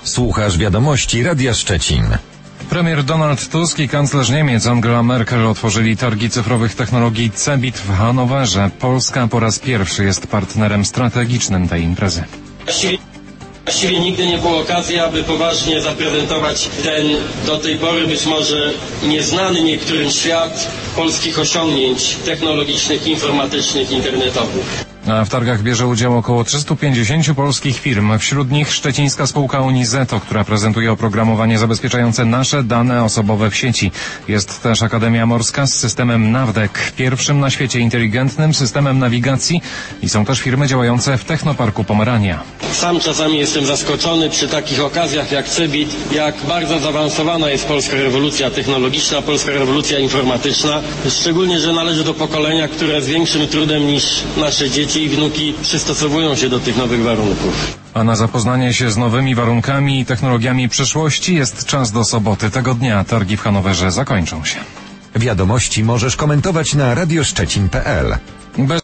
Słuchasz wiadomości Radia Szczecin. Premier Donald Tusk i kanclerz Niemiec Angela Merkel otworzyli targi cyfrowych technologii CeBIT w Hanowerze. Polska po raz pierwszy jest partnerem strategicznym tej imprezy. Właściwie nigdy nie było okazji, aby poważnie zaprezentować ten do tej pory być może nieznany niektórym świat polskich osiągnięć technologicznych, informatycznych, internetowych. A w targach bierze udział około 350 polskich firm, wśród nich szczecińska spółka Unizeto, która prezentuje oprogramowanie zabezpieczające nasze dane osobowe w sieci. Jest też Akademia Morska z systemem NAVDEC, pierwszym na świecie inteligentnym systemem nawigacji, i są też firmy działające w Technoparku Pomerania. Sam czasami jestem zaskoczony przy takich okazjach jak CeBIT, jak bardzo zaawansowana jest polska rewolucja technologiczna, polska rewolucja informatyczna, szczególnie, że należy do pokolenia, które z większym trudem niż nasze dzieci i wnuki przystosowują się do tych nowych warunków. A na zapoznanie się z nowymi warunkami i technologiami przyszłości jest czas do soboty. Tego dnia targi w Hanowerze zakończą się. Wiadomości możesz komentować na radioszczecin.pl.